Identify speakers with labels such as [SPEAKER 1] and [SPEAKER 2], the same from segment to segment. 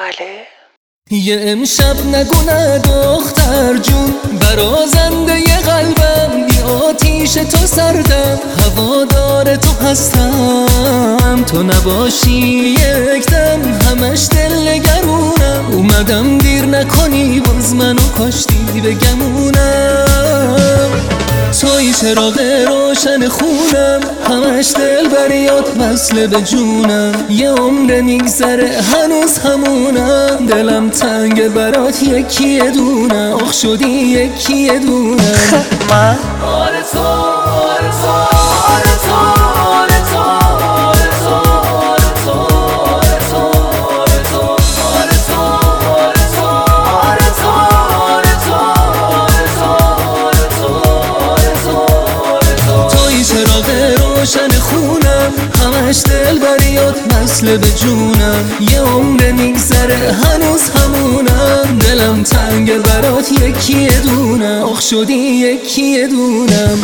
[SPEAKER 1] بله.
[SPEAKER 2] یه امشب نگو نه دختر جون، برازنده ی قلبم، بی آتیش تو سردم، هوادار تو هستم، تو نباشی یک دم همش دل نگرونم، اومدم دیر نکنی باز منو کاشتی بگمونم، توی چراغ روشن خونم، همش دل بریات وصله به جونم، یه عمر میگذره هنوز همونم، دلم تنگ برات یکی دونم، آخ شدی یکی دونم.
[SPEAKER 1] من
[SPEAKER 2] آره تو آره تو آره تو آره تو آره تو آره تو آره تو آره تو آره تو آره تو آره تو آره تو آره تو آره تو توی چراغ روشن خونم، همش دل بریات وصله به جونم، یه عمر میگذره هنوز همونم، دلم تنگ برات یکی دونم، آخ شدی یکی دونم.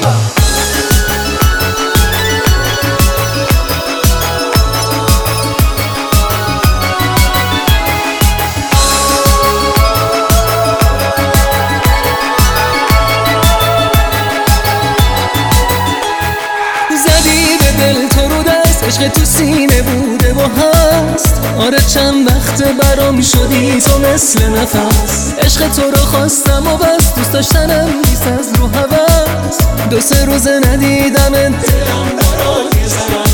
[SPEAKER 2] زدی به دل تو رو دست، عشق تو سینه بوده و هست، آره چند وقت برام شدی تو مثل نفس، عشق تو رو خواستم و بس، دوست داشتنم نیست از رو هوس، دو سه روز ندیدم دلم برات یه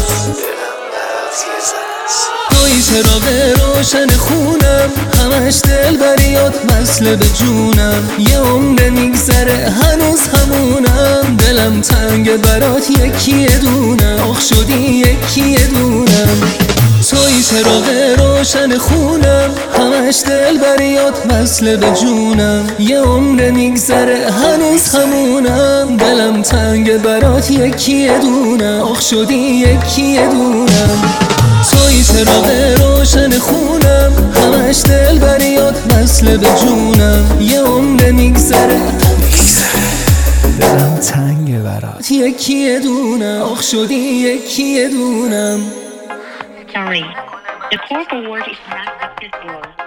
[SPEAKER 2] توی چراغ روشن خونم، همش دل بریات وصله به جونم، یه عمر میگذره هنوز همونم، دلم تنگ برات یکی دونم، آخ شدی یکی دونم. توی چراغ روشن خونم، همش دل بریات وصله به جونم، یه عمر میگذره هنوز همونم، دلم تنگ برات یکی دونم، آخ شدی یکی دونم. توی چراغ روشن خونم، همش دل بریات وصله به جونم، یه عمر میگذره دلم تنگ برات یکی دونم، آخ شدی یکی دونم.
[SPEAKER 3] Sorry, the call forward is not acceptable.